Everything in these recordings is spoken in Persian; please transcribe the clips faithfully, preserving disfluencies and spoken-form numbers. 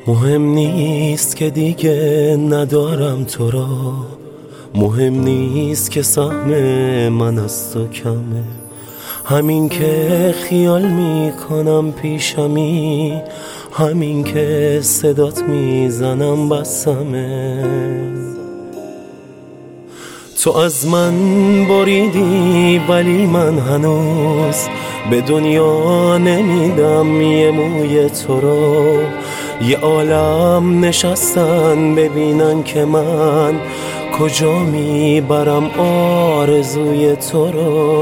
مهم نیست که دیگه ندارم تو را، مهم نیست که سهم من از تو کمه، همین که خیال میکنم پیشمی، همین که صدات میزنم بسمه. تو از من بریدی ولی من هنوز به دنیا نمیدم یه موی تو رو. یه عالم نشستن ببینن که من کجا میبرم آرزوی تو رو.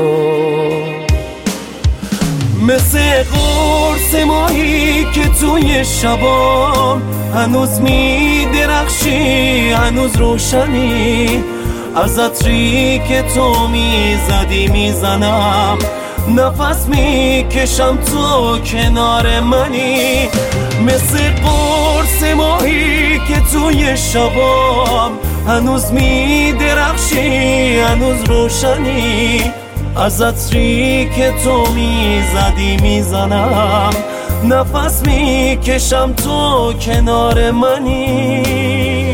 مثل قرص ماهی که توی شبام هنوز میدرخشی، هنوز روشنی، از عطری که تو میزدی میزنم، نفس میکشم تو کنار منی. مثل قرص ماهی که توی شبام هنوز میدرخشی، هنوز روشنی، از عطری که تو میزدی میزنم، نفس میکشم تو کنار منی.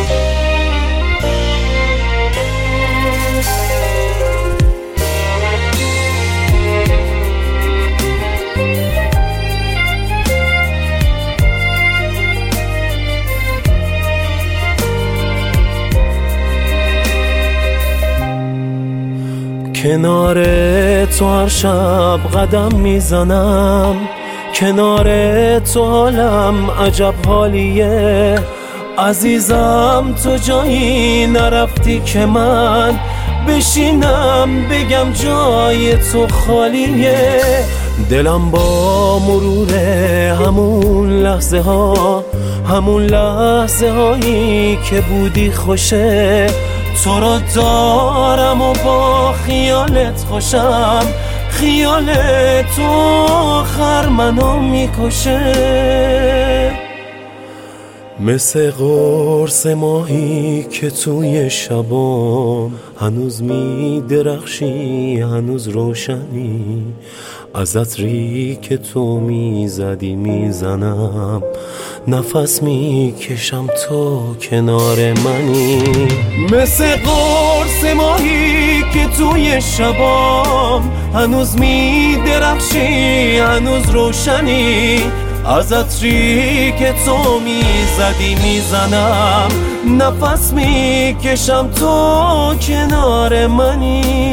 کنار تو هر شب قدم میزنم، کنار تو حالم عجب حالیه. عزیزم تو جایی نرفتی که من بشینم بگم جای تو خالیه. دلم با مرور همون لحظه ها، همون لحظه هایی که بودی خوشه. تو رو دارم و با خیالت خوشم، خیال تو آخر منو میکشه. مثل قرص ماهی که توی شبام هنوز میدرخشی، هنوز روشنی، از عطری که تو میزدی میزنم، نفس میکشم تو کنار منی. مثل قرص ماهی که توی شبام هنوز میدرخشی، هنوز روشنی، از عطری که تو میزدی میزنم، نفس میکشم تو کنار منی.